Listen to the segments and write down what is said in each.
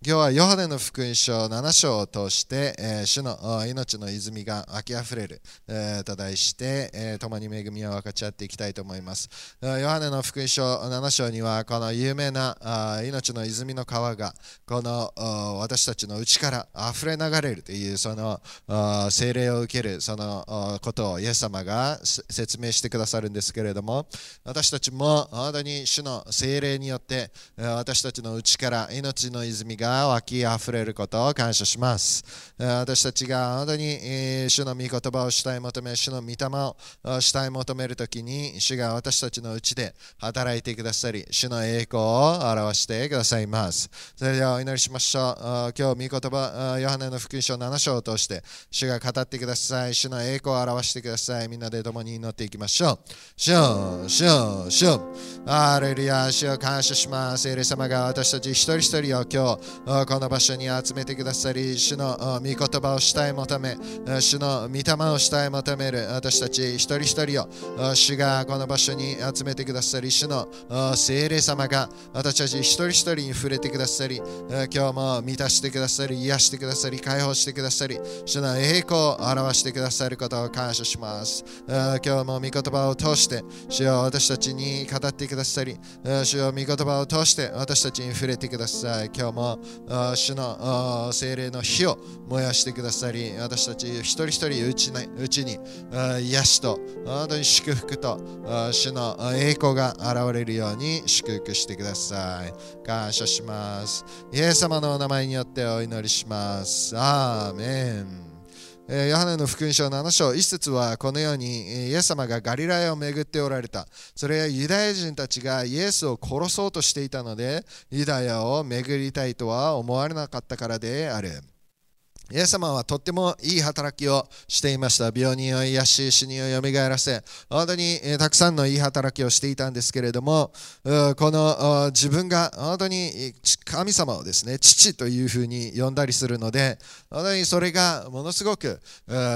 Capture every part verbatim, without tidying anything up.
今日はヨハネの福音書なな章を通して、えー、主の命の泉が湧きあふれる、えー、と題して、えー、共に恵みを分かち合っていきたいと思います。ヨハネの福音書なな章にはこの有名なあ命の泉の川がこの私たちの内からあふれ流れるというその聖霊を受けるそのことをイエス様が説明してくださるんですけれども、私たちも本当に主の聖霊によって私たちの内から命の泉が湧きあふれることを感謝します。私たちが本当に主の御言葉を主体求め、主の御霊を主体求めるときに、主が私たちのうちで働いてくださり、主の栄光を表してくださいます。それではお祈りしましょう。今日御言葉、ヨハネの福音書なな章を通して、主が語ってください。主の栄光を表してください。みんなで共に祈っていきましょう。主よ、主よ、主よ。ハレルヤ、主を感謝します。聖霊様が私たち一人一人を今日、この場所に集めてくださり、主の御言葉を主体求め、主の御霊を主体求める私たち一人一人を主がこの場所に集めてくださり、主の聖霊様が私たち一人一人に触れてくださり、今日も満たしてくださり、癒してくださり、解放してくださり、主の栄光を表してくださることを感謝します。今日も御言葉を通して主よ私たちに語ってくださり、主よ御言葉を通して私たちに触れてください。今日も主の聖霊の火を燃やしてくださり、私たち一人一人うちに、うちに癒しと本当に祝福と主の栄光が現れるように祝福してください。感謝します。イエス様のお名前によってお祈りします。アーメン。ヨハネの福音書なな章いち節はこのようにイエス様がガリラヤを巡っておられた。それはユダヤ人たちがイエスを殺そうとしていたので、ユダヤを巡りたいとは思われなかったからである。イエス様はとってもいい働きをしていました。病人を癒し、死人をよみがえらせ、本当にたくさんのいい働きをしていたんですけれども、この自分が本当に神様をですね、父というふうに呼んだりするので、本当にそれがものすごく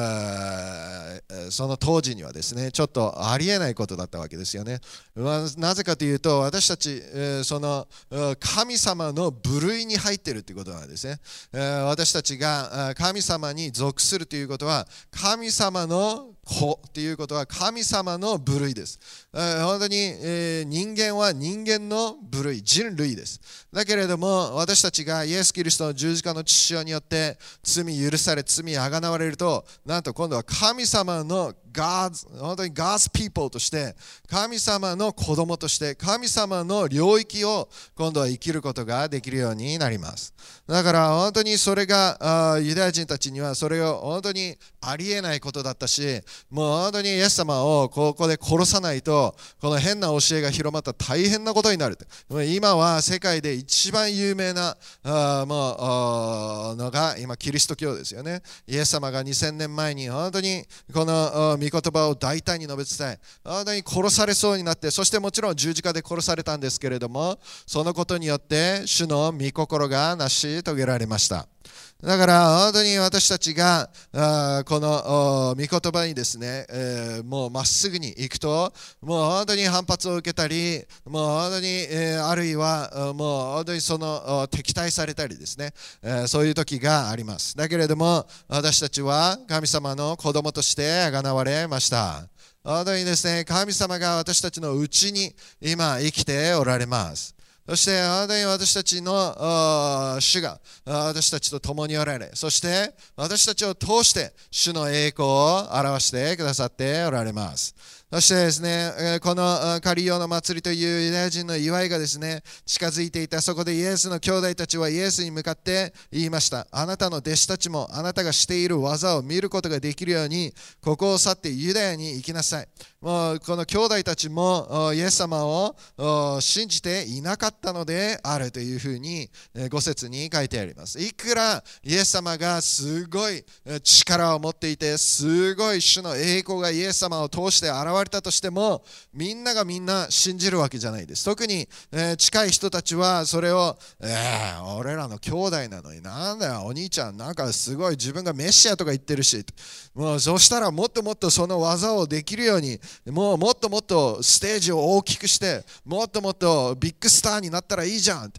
その当時にはですね、ちょっとありえないことだったわけですよね。なぜかというと、私たちその神様の部類に入っているということなんですね。私たちが神様に属するということは、神様の子ということは神様の部類です。本当に、えー、人間は人間の部類、人類です。だけれども私たちがイエス・キリストの十字架の血潮によって罪許され、罪あがなわれると、なんと今度は神様のGod's、本当に God's people として、神様の子供として、神様の領域を今度は生きることができるようになります。だから本当にそれがユダヤ人たちにはそれを本当にありえないことだったし、もう本当にイエス様をここで殺さないとこの変な教えが広まったら大変なことになる。今は世界で一番有名なあもうのが今キリスト教ですよね。イエス様がにせんねんまえに本当にこの御言葉を大胆に述べ伝え、本当に殺されそうになって、そしてもちろん十字架で殺されたんですけれども、そのことによって主の御心が成し遂げられました。だから本当に私たちがこの御言葉にですね、えー、もうまっすぐに行くと、もう本当に反発を受けたり、もう本当に、えー、あるいはもう本当にその敵対されたりですね、えー、そういう時があります。だけれども私たちは神様の子供としてあがなわれました。本当にですね、神様が私たちのうちに今生きておられます。そして本当に私たちの主が私たちと共におられ、そして私たちを通して主の栄光を表してくださっておられます。そしてですね、このカリオの祭りというユダヤ人の祝いがですね、近づいていた。そこでイエスの兄弟たちはイエスに向かって言いました。あなたの弟子たちもあなたがしている技を見ることができるように、ここを去ってユダヤに行きなさい。もうこの兄弟たちもイエス様を信じていなかったのであるというふうにご節に書いてあります。いくらイエス様がすごい力を持っていて、すごい主の栄光がイエス様を通して現れたとしても、みんながみんな信じるわけじゃないです。特に、えー、近い人たちはそれを、えー、俺らの兄弟なのになんだよお兄ちゃん、なんかすごい自分がメシアとか言ってるし、もうそしたらもっともっとその技をできるように、もうもっともっとステージを大きくして、もっともっとビッグスターになったらいいじゃんって、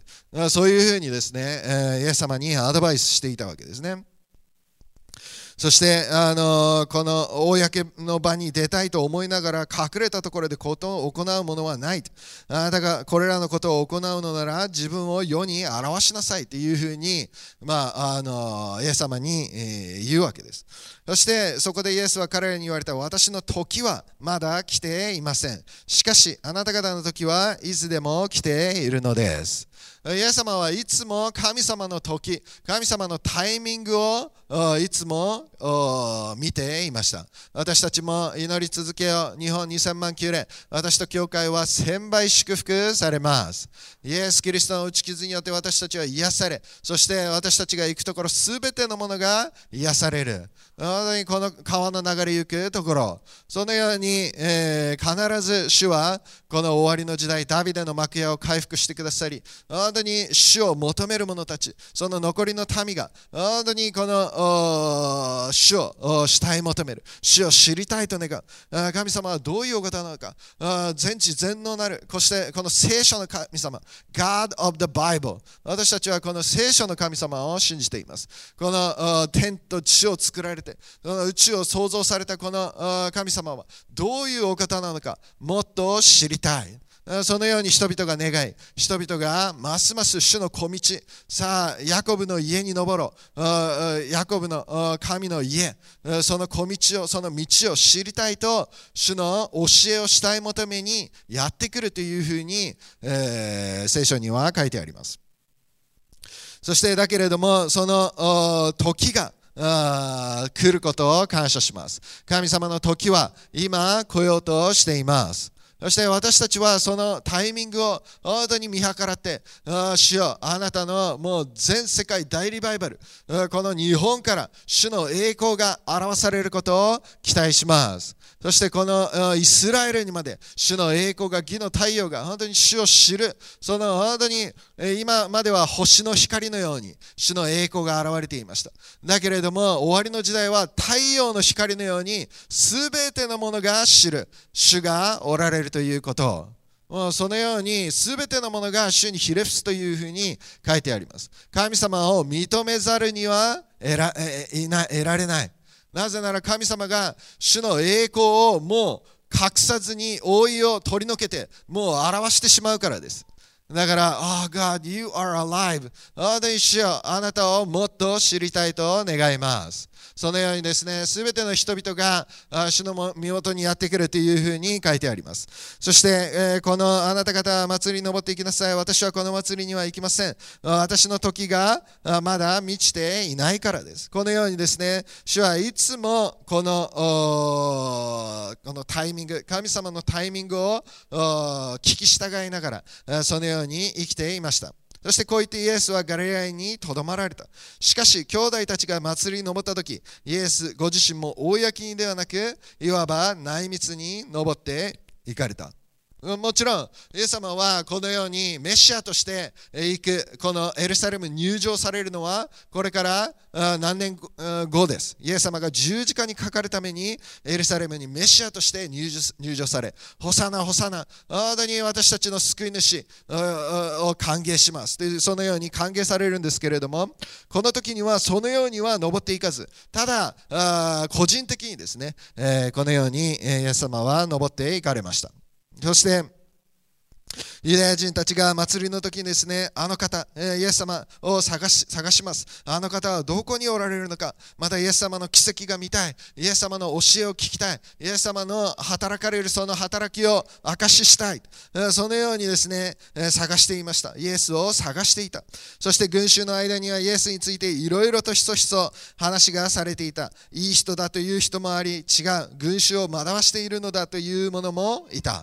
そういうふうにですね、えー、イエス様にアドバイスしていたわけですね。そして、あのこの公の場に出たいと思いながら隠れたところでことを行うものはない。あなたがこれらのことを行うのなら自分を世に表しなさいというふうに、まあ、あのイエス様に、えー、言うわけです。そしてそこでイエスは彼らに言われた。私の時はまだ来ていません。しかしあなた方の時はいつでも来ているのです。イエス様はいつも神様の時、神様のタイミングをいつも見ていました。私たちも祈り続けよう。日本にせんまん宮殿、私と教会は千倍祝福されます。イエス・キリストの打ち傷によって私たちは癒され、そして私たちが行くところすべてのものが癒される。本当にこの川の流れゆくところ、そのように、えー、必ず主はこの終わりの時代、ダビデの幕屋を回復してくださり、本当に主を求める者たち、その残りの民が本当にこの主を主体求める、主を知りたいと願う。神様はどういうお方なのか、全知全能なる、そしてこの聖書の神様、God of the Bible、 私たちはこの聖書の神様を信じています。この天と地を作られて、この宇宙を創造されたこの神様はどういうお方なのか、もっと知りたい。そのように人々が願い、人々がますます主の小道、さあヤコブの家に登ろう、ヤコブの神の家、その小道を、その道を知りたいと、主の教えをしたい求めにやってくるというふうに、えー、聖書には書いてあります。そしてだけれども、その時が来ることを感謝します。神様の時は今来ようとしています。そして私たちはそのタイミングを本当に見計らって、主よ、あなたのもう全世界大リバイバル、この日本から主の栄光が表されることを期待します。そしてこのイスラエルにまで主の栄光が、義の太陽が本当に主を知る、その本当に今までは星の光のように主の栄光が現れていました。だけれども終わりの時代は太陽の光のように全てのものが知る主がおられるということを、もうそのように全てのものが主にひれ伏すというふうに書いてあります。神様を認めざるには得ら、えな得られない。なぜなら神様が主の栄光をもう隠さずに覆いを取り除けてもう表してしまうからです。だから、Oh God, you are alive。ああ、主よ、あなたをもっと知りたいと願います。そのようにですね、すべての人々が主の身元にやってくるというふうに書いてあります。そして、えー、このあなた方は祭りに登っていきなさい。私はこの祭りには行きません。私の時がまだ満ちていないからです。このようにですね、主はいつもこの、このタイミング、神様のタイミングを聞き従いながら、そのように生きていました。そしてこう言ってイエスはガリラヤにとどまられた。しかし兄弟たちが祭りに登った時、イエスご自身も公にではなく、いわば内密に登って行かれた。もちろんイエス様はこのようにメシアとして行く、このエルサレムに入場されるのはこれから何年後です。イエス様が十字架にかかるためにエルサレムにメシアとして入 場, 入場され、ホサナホサナ、本当に私たちの救い主を歓迎しますという、そのように歓迎されるんですけれども、この時にはそのようには登っていかず、ただ個人的にですね、このようにイエス様は登っていかれました。そしてユダヤ人たちが祭りの時にですね、あの方、イエス様を探し、探します。あの方はどこにおられるのか、またイエス様の奇跡が見たい、イエス様の教えを聞きたい、イエス様の働かれるその働きを証ししたい、そのようにですね、探していました。イエスを探していた。そして群衆の間にはイエスについていろいろとひそひそ話がされていた。いい人だという人もあり、違う、群衆を惑わしているのだというものもいた。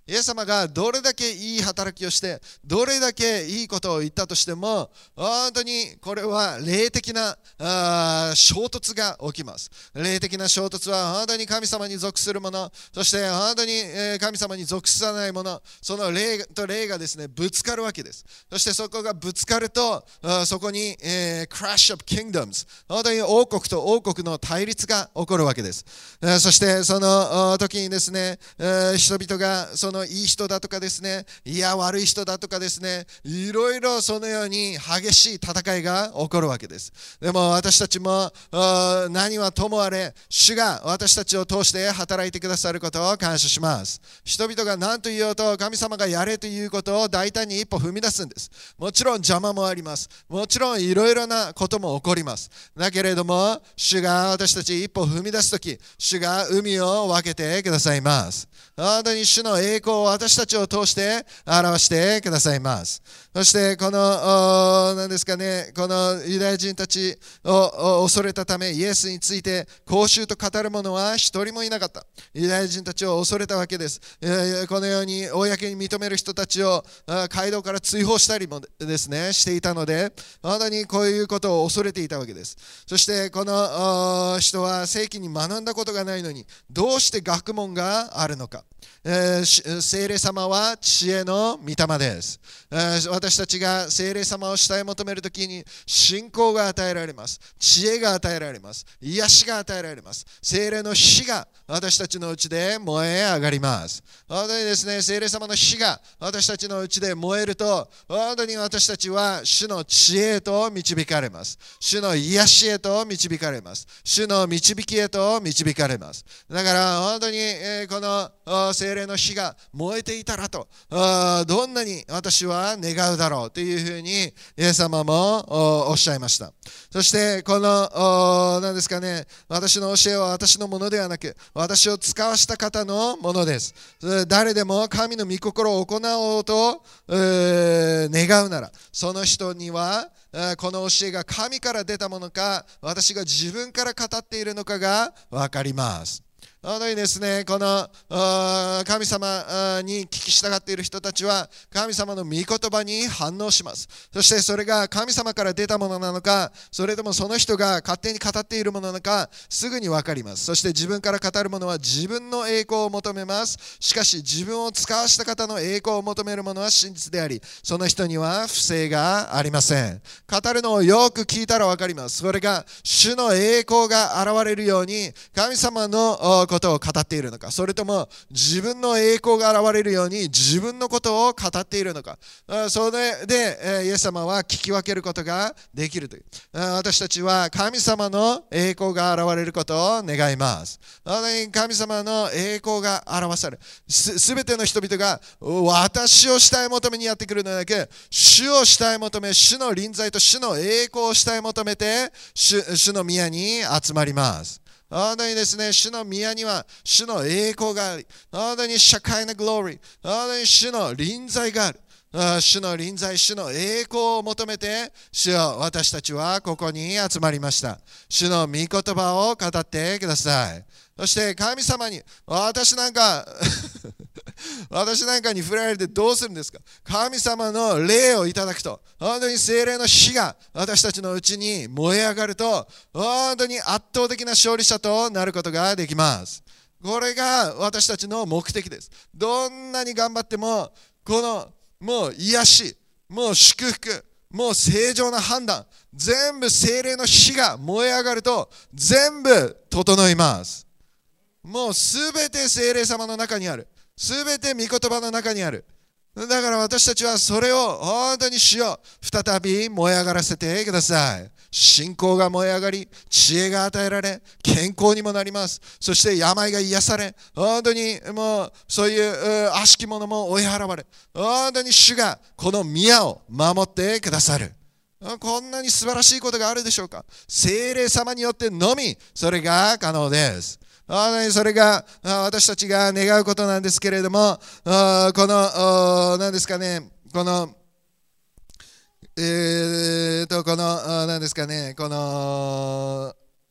イエス様がどれだけいい働きをして、どれだけいいことを言ったとしても、本当にこれは霊的なあ衝突が起きます。霊的な衝突は本当に神様に属するもの、そして本当に神様に属さないもの、その霊と霊がですね、ぶつかるわけです。そしてそこがぶつかると、そこに、えー、クラッシュオブキングダムズ、本当に王国と王国の対立が起こるわけです。そしてその時にですね、人々がそのいい人だとかですね、いや悪い人だとかですね、いろいろそのように激しい戦いが起こるわけです。でも私たちも何はともあれ、主が私たちを通して働いてくださることを感謝します。人々が何と言おうと神様がやれということを大胆に一歩踏み出すんです。もちろん邪魔もあります。もちろんいろいろなことも起こります。だけれども主が私たち一歩踏み出すとき、主が海を分けてくださいます。本当に主の栄光を私たちを通して表してくださいます。そしてこの何ですかね、このユダヤ人たちを恐れたためイエスについて公衆と語る者は一人もいなかった。ユダヤ人たちを恐れたわけです。このように公に認める人たちを街道から追放したりもですねしていたので、本当にこういうことを恐れていたわけです。そしてこの人は正規に学んだことがないのにどうして学問があるのか。えー、聖霊様は知恵の御霊です。えー、私たちが聖霊様を主体求めるときに信仰が与えられます。知恵が与えられます。癒しが与えられます。聖霊の火が私たちのうちで燃え上がります。本当にですね、聖霊様の火が私たちのうちで燃えると、本当に私たちは主の知恵へと導かれます。主の癒しへと導かれます。主の導きへと導かれます。だから本当に、えー、この聖霊の火が燃えていたらと、どんなに私は願うだろうというふうにイエス様もおっしゃいました。そしてこの何ですかね、私の教えは私のものではなく私を使わした方のものです。誰でも神の御心を行おうと願うなら、その人にはこの教えが神から出たものか私が自分から語っているのかが分かります。本当にですね、この神様に聞き従っている人たちは神様の御言葉に反応します。そしてそれが神様から出たものなのか、それともその人が勝手に語っているものなのかすぐに分かります。そして自分から語る者は自分の栄光を求めます。しかし自分を使わした方の栄光を求める者は真実であり、その人には不正がありません。語るのをよく聞いたら分かります。それが主の栄光が現れるように神様のことを語っているのか、それとも自分の栄光が現れるように自分のことを語っているのか、それでイエス様は聞き分けることができるという。私たちは神様の栄光が現れることを願います。神様の栄光が表される。すべての人々が私を主体求めにやってくるのだけ、主を主体求め、主の臨在と主の栄光を主体求めて 主, 主の宮に集まります。本当にですね、主の宮には主の栄光があり、本当に社会のグローリー、本当に主の臨在がある。主の臨在、主の栄光を求めて、主よ、私たちはここに集まりました。主の御言葉を語ってください。そして神様に、私なんか私なんかに振られてどうするんですか。神様の霊をいただくと、本当に聖霊の火が私たちのうちに燃え上がると、本当に圧倒的な勝利者となることができます。これが私たちの目的です。どんなに頑張っても、このもう癒し、もう祝福、もう正常な判断、全部聖霊の火が燃え上がると全部整います。もうすべて聖霊様の中にある。すべて御言葉の中にある。だから私たちはそれを本当に主よ、再び燃え上がらせてください。信仰が燃え上がり、知恵が与えられ、健康にもなります。そして病が癒され、本当にもうそういう悪しきものも追い払われ、本当に主がこの宮を守ってくださる。こんなに素晴らしいことがあるでしょうか。聖霊様によってのみそれが可能です。それが私たちが願うことなんですけれども、この何ですかね、このえーとこの何ですかね、この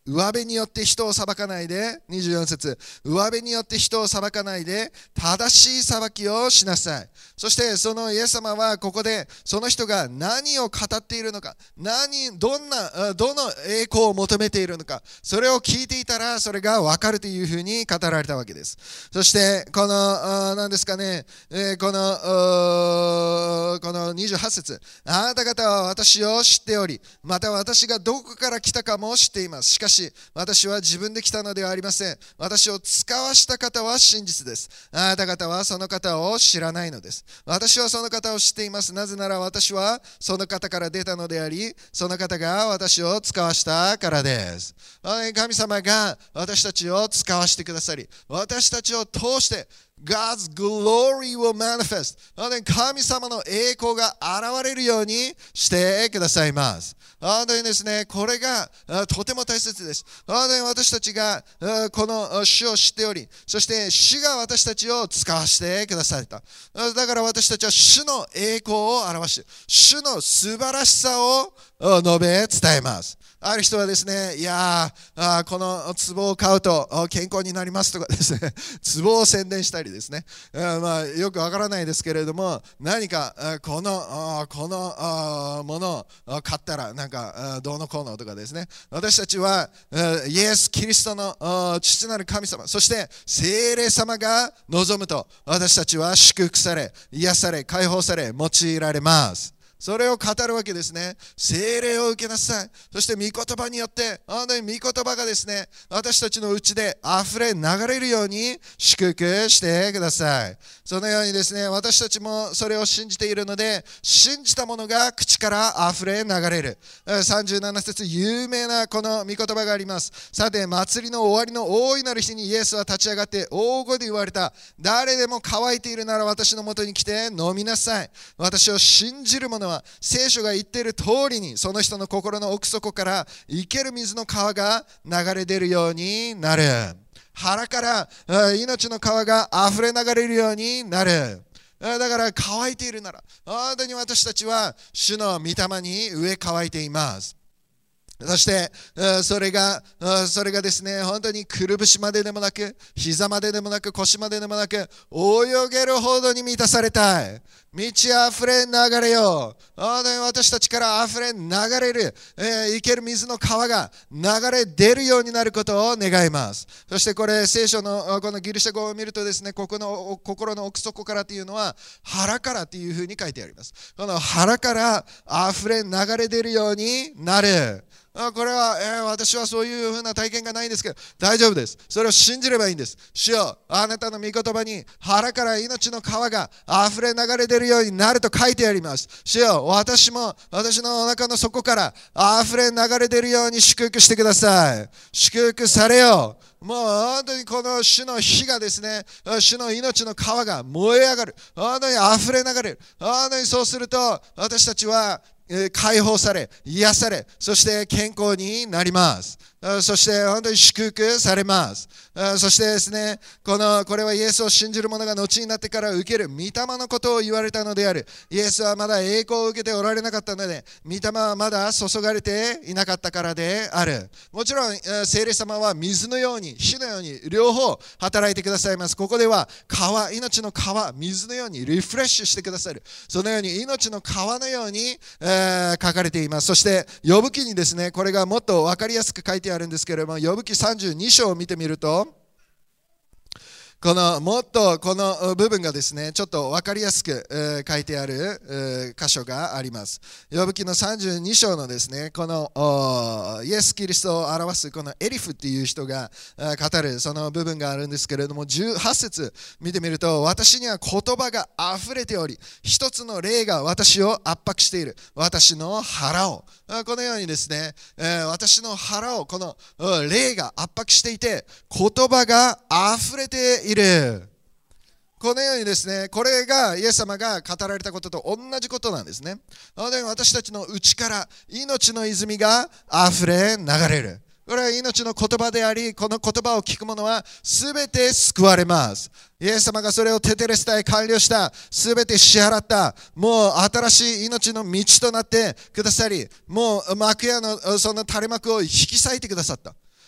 上辺によって人を裁かないで、にじゅうよん節、上辺によって人を裁かないで、正しい裁きをしなさい。そしてそのイエス様はここでその人が何を語っているのか、何、どんな、どの栄光を求めているのか、それを聞いていたらそれが分かるというふうに語られたわけです。そしてこの何ですかね、このこのにじゅうはち節、あなた方は私を知っており、また私がどこから来たかも知っています。しかし私は自分で来たのではありません。私を使わした方は真実です。あなた方はその方を知らないのです。私はその方を知っています。なぜなら私はその方から出たのであり、その方が私を使わしたからです。神様が私たちを使わしてくださり、私たちを通してGod's glory will manifest。神様の栄光が現れるようにしてくださいます。本当にですね、これがとても大切です。本当に私たちがこの主を知っており、そして主が私たちを使わせてくださった。だから私たちは主の栄光を表し、主の素晴らしさを述べ伝えます。ある人はですね、いやー、この壺を買うと健康になりますとかですね、壺を宣伝したりですね、まあ、よくわからないですけれども、何かこのこのものを買ったらなんかどうのこうのとかですね、私たちはイエス・キリストの父なる神様、そして聖霊様が望むと、私たちは祝福され、癒され、解放され、用いられます。それを語るわけですね。聖霊を受けなさい。そして御言葉によって、本当に御言葉がですね、私たちのうちで溢れ流れるように祝福してください。そのようにですね、私たちもそれを信じているので、信じたものが口から溢れ流れる。さんじゅうなな節、有名なこの御言葉があります。さて、祭りの終わりの大いなる日にイエスは立ち上がって大声で言われた。誰でも乾いているなら私のもとに来て飲みなさい。私を信じる者は聖書が言っている通りに、その人の心の奥底から生ける水の川が流れ出るようになる。腹から命の川が溢れ流れるようになる。だから乾いているなら、本当に私たちは主の御霊に飢え乾いています。そしてそれがそれがですね、本当にくるぶしまででもなく、膝まででもなく、腰まででもなく、泳げるほどに満たされたい。満ち溢れ流れよう。私たちから溢れ流れる、えー、生ける水の川が流れ出るようになることを願います。そしてこれ聖書のこのギリシャ語を見るとですね、ここの心の奥底からというのは腹からというふうに書いてあります。この腹から溢れ流れ出るようになる。これは、えー、私はそういうふうな体験がないんですけど、大丈夫です。それを信じればいいんです。主よ、あなたの御言葉に腹から命の川が溢れ流れ出るようになると書いてあります。主よ、私も私のお腹の底から溢れ流れ出るように祝福してください。祝福されよう。もう本当にこの主の火がですね、主の命の川が燃え上がる。本当に溢れ流れる。本当にそうすると私たちは解放され、癒され、そして健康になります。そして本当に祝福されます。そしてですね、このこれはイエスを信じる者が後になってから受ける御霊のことを言われたのである。イエスはまだ栄光を受けておられなかったので、御霊はまだ注がれていなかったからである。もちろん聖霊様は水のように火のように両方働いてくださいます。ここでは川、命の川、水のようにリフレッシュしてくださる。そのように命の川のように、えー、書かれています。そして呼ぶ記にですね、これがもっと分かりやすく書いてあるんですけれども、呼ぶ記さんじゅうに章を見てみると、このもっとこの部分がですね、ちょっと分かりやすく、えー、書いてある、えー、箇所があります。呼ぶ記のさんじゅうに章のですね、このイエス・キリストを表すこのエリフっていう人が語るその部分があるんですけれども、じゅうはち節見てみると、私には言葉があふれており、一つの霊が私を圧迫している。私の腹を。このようにですね、えー、私の腹をこの霊が圧迫していて、言葉があふれている。このようにですね、これがイエス様が語られたことと同じことなんですね。なので私たちの内から命の泉があふれ流れる。これは命の言葉であり、この言葉を聞く者は全て救われます。イエス様がそれをテテレスタイ完了した、全て支払った、もう新しい命の道となってくださり、もう幕屋のその垂れ幕を引き裂いてくださった。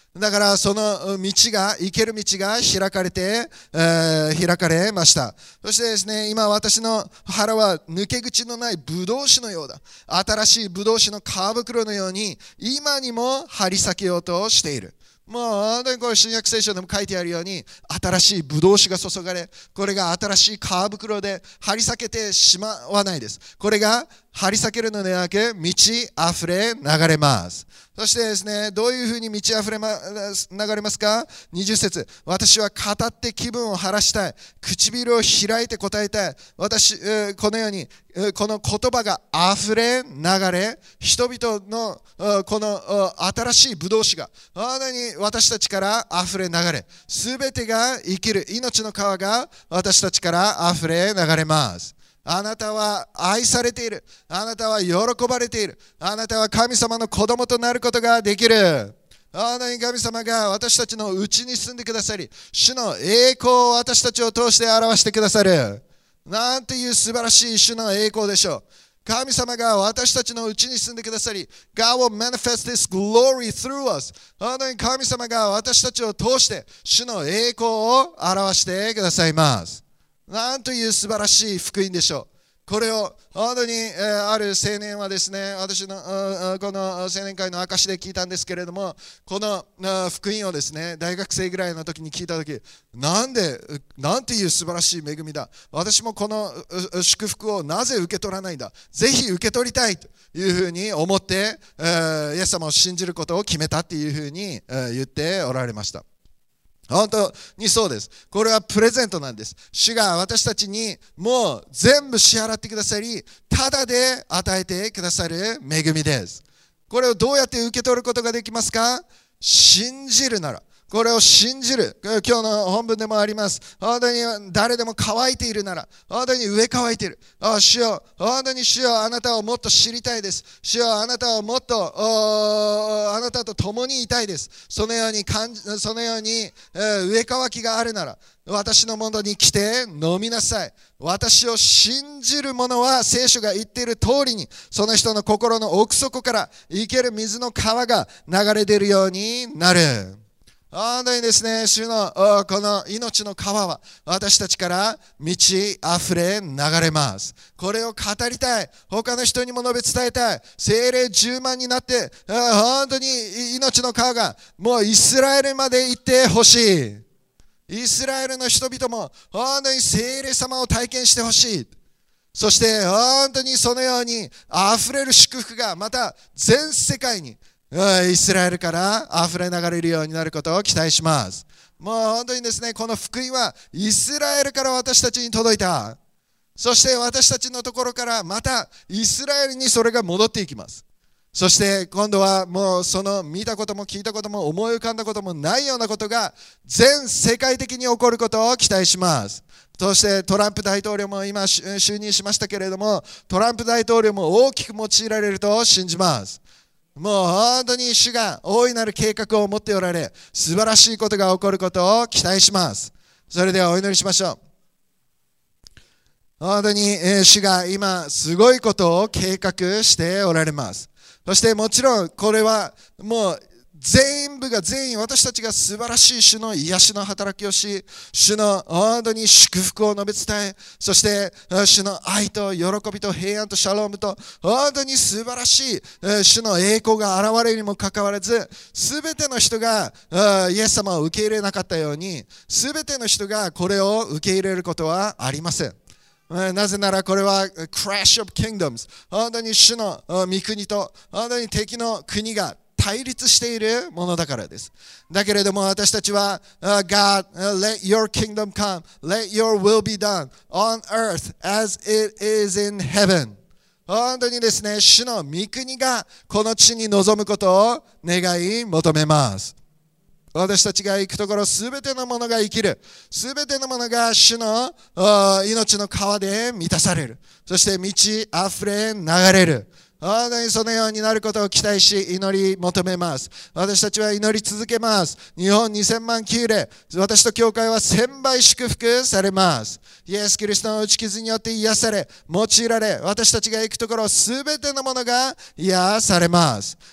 だからその道が、行ける道が開かれて、えー、開かれました。そしてですね、今私の腹は抜け口のないブドウ酒のようだ。新しいブドウ酒の皮袋のように、今にも張り裂けようとしている。もう本当にこれ新約聖書でも書いてあるように、新しいブドウ酒が注がれ、これが新しい皮袋で張り裂けてしまわないです。これが張り裂けるのではなく、満ち溢れ流れます。そしてですね、どういうふうに満ち溢れ、ま、流れますか？にじゅっ節、私は語って気分を晴らしたい。唇を開いて答えたい。私、このように、この言葉が溢れ流れ、人々のこの新しいブドウ酒が本当に私たちから溢れ流れ、すべてが生きる命の川が私たちから溢れ流れます。あなたは愛されている。あなたは喜ばれている。あなたは神様の子供となることができる。あなたに神様が私たちのうちに住んでくださり、主の栄光を私たちを通して表してくださる。なんていう素晴らしい主の栄光でしょう。神様が私たちのうちに住んでくださり、God will manifest His glory through us。本当に神様が私たちを通して主の栄光を表してくださいます。なんという素晴らしい福音でしょう。これを本当に、えー、ある青年はですね、私のこの青年会の証で聞いたんですけれども、この福音をですね、大学生ぐらいの時に聞いた時、なんで、なんていう素晴らしい恵みだ。私もこの祝福をなぜ受け取らないんだ。ぜひ受け取りたいというふうに思って、えー、イエス様を信じることを決めたっていうふうに、えー、言っておられました。本当にそうです。これはプレゼントなんです。主が私たちにもう全部支払ってくださり、ただで与えてくださる恵みです。これをどうやって受け取ることができますか？信じるなら。これを信じる。今日の本文でもあります。本当に誰でも乾いているなら、本当に上乾いている。あ、主よ、本当に主よ、あなたをもっと知りたいです。主よ、あなたをもっと、あなたと共にいたいです。そのように感じ、そのように、えー、上乾きがあるなら、私のもとに来て飲みなさい。私を信じる者は聖書が言っている通りに、その人の心の奥底から生ける水の川が流れ出るようになる。本当にですね、主のこの命の川は私たちから満ち溢れ流れます。これを語りたい。他の人にも述べ伝えたい。聖霊じゅうまんになって、本当に命の川がもうイスラエルまで行ってほしい。イスラエルの人々も本当に聖霊様を体験してほしい。そして本当にそのように溢れる祝福がまた全世界にイスラエルから溢れ流れるようになることを期待します。もう本当にですね、この福音はイスラエルから私たちに届いた。そして私たちのところからまたイスラエルにそれが戻っていきます。そして今度はもうその見たことも聞いたことも思い浮かんだこともないようなことが全世界的に起こることを期待します。そしてトランプ大統領も今就任しましたけれども、トランプ大統領も大きく用いられると信じます。もう本当に主が大いなる計画を持っておられ、素晴らしいことが起こることを期待します。それではお祈りしましょう。本当に主が今すごいことを計画しておられます。そしてもちろんこれはもう全部が全員私たちが素晴らしい主の癒しの働きをし、主の本当に祝福を述べ伝え、そして主の愛と喜びと平安とシャロームと本当に素晴らしい主の栄光が現れるにもかかわらず、すべての人がイエス様を受け入れなかったように、すべての人がこれを受け入れることはありません。なぜならこれは Crash of Kingdoms、 本当に主の御国と本当に敵の国が対立しているものだからです。だけれども私たちは、uh, God, uh, let your kingdom come, let your will be done on earth as it is in heaven。 本当にですね、主の御国がこの地に臨むことを願い求めます。私たちが行くところ、すべてのものが生きる。すべてのものが主の命の川で満たされる。そして満ち溢れ流れる。本当にそのようになることを期待し祈り求めます。私たちは祈り続けます。日本にせんまんきゅうれい、私と教会は千倍祝福されます。イエス・キリストの打ち傷によって癒され、用いられ、私たちが行くところすべてのものが癒されます。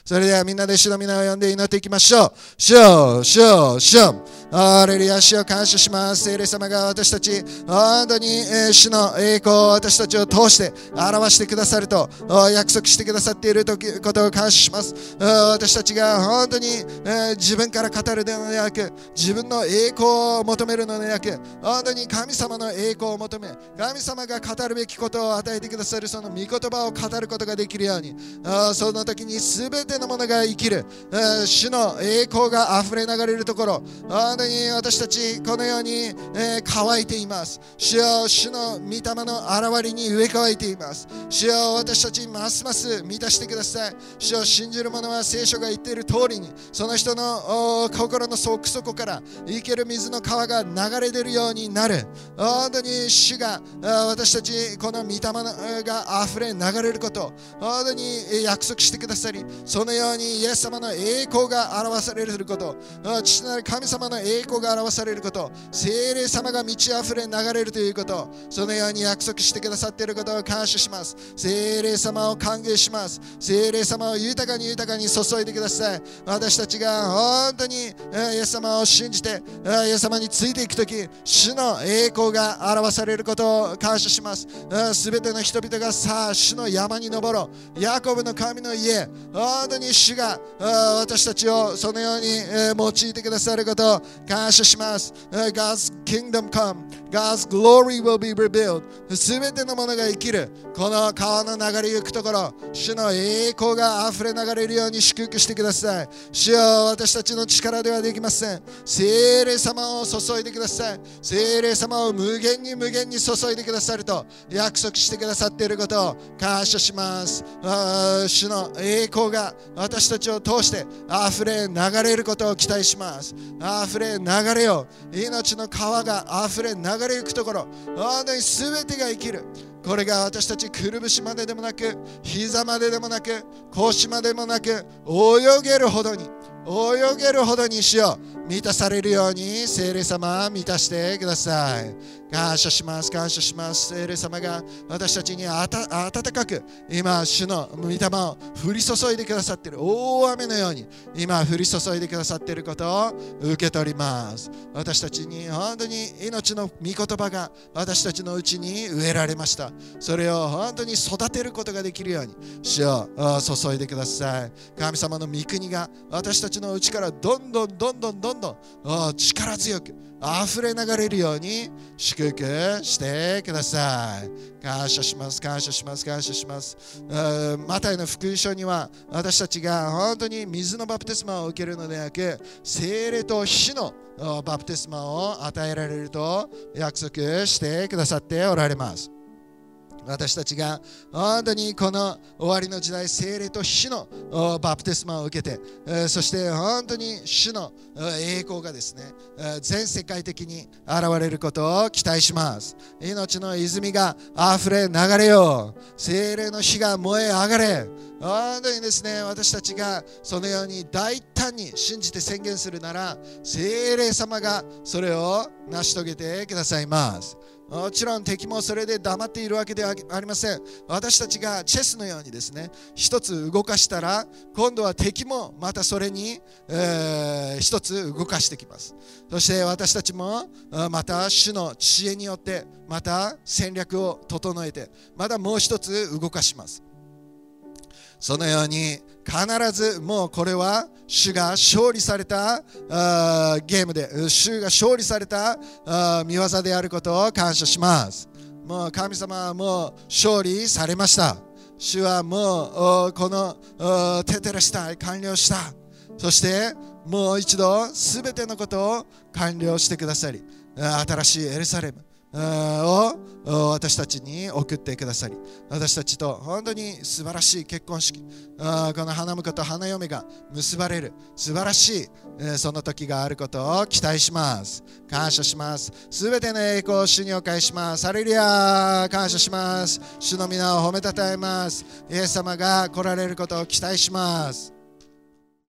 それではみんなで主の皆を呼んで祈っていきましょう。主よ、主よ、主よ。アレルヤ、主を感謝します。聖霊様が私たち、本当に、えー、主の栄光を私たちを通して表してくださると約束してくださっていることを感謝します。私たちが本当に、えー、自分から語るのではなく、自分の栄光を求めるのではなく、本当に神様の栄光を求め、神様が語るべきことを与えてくださるその御言葉を語ることができるように、その時に全てのものが生きる、主の栄光があふれ流れるところ、本当に私たちこのように、えー、乾いています。主よ、主の御霊の現れに植え替えています。主よ、私たちますます満たしてください。主よ、信じる者は聖書が言っている通りに、その人の心の奥底から生ける水の川が流れ出るようになる。本当に主が私たちこの御霊があふれ流れることを本当に約束してくださり、そのようにイエス様の栄光が表されること、父なる神様の栄光が表されること、聖霊様が満ち溢れ流れるということ、そのように約束してくださっていることを感謝します。聖霊様を歓迎します。聖霊様を豊かに豊かに注いでください。私たちが本当にイエス様を信じてイエス様についていくとき、主の栄光が表されることを感謝します。すべての人々がさあ主の山に登ろう、ヤコブの神の家、本当に主が私たちをそのように用いてくださることを感謝します。 God's kingdom come, God's glory will be revealed。 すべてのものが生きるこの川の流れゆくところ、主の栄光があふれ流れるように祝福してください。主よ、私たちの力ではできません。聖霊様を注いでください。聖霊様を無限に無限に注いでくださると約束してくださっていることを感謝します。主の栄光が私たちを通してあふれ流れることを期待します。あふれ流れよう、命の川があふれ流れゆくところ、本当に全てが生きる。これが私たちくるぶしまででもなく、膝まででもなく、腰までもなく、泳げるほどに泳げるほどに主よ満たされるように聖霊様満たしてください。感謝します、感謝します。聖霊様が私たちにあた温かく今主の御霊を降り注いでくださっている、大雨のように今降り注いでくださっていることを受け取ります。私たちに本当に命の御言葉が私たちのうちに植えられました。それを本当に育てることができるように主を注いでください。神様の御国が私たちのうちからどんどんどんどんどんどん力強く溢れ流れるように祝福してください。感謝します、感謝します、感謝します。マタイの福音書には私たちが本当に水のバプテスマを受けるのではなく、聖霊と火のバプテスマを与えられると約束してくださっておられます。私たちが本当にこの終わりの時代、聖霊と火のバプテスマを受けて、そして本当に主の栄光がですね、全世界的に現れることを期待します。命の泉があふれ流れよう、聖霊の火が燃え上がれ。本当にですね、私たちがそのように大胆に信じて宣言するなら、聖霊様がそれを成し遂げてくださいます。もちろん敵もそれで黙っているわけではありません。私たちがチェスのようにですね、一つ動かしたら今度は敵もまたそれに、えー、一つ動かしてきます。そして私たちもまた主の知恵によってまた戦略を整えてまたもう一つ動かします。そのように必ずもうこれは主が勝利されたあーゲームで、主が勝利されたあー見業であることを感謝します。もう神様はもう勝利されました。主はもうこのテテレスタイ完了した。そしてもう一度すべてのことを完了してくださり、新しいエルサレムを私たちに送ってくださり、私たちと本当に素晴らしい結婚式、この花婿と花嫁が結ばれる素晴らしいその時があることを期待します。感謝します。すべての栄光を主にお返しします。ハレルヤ、感謝します。主の皆を褒めたたえます。イエス様が来られることを期待します。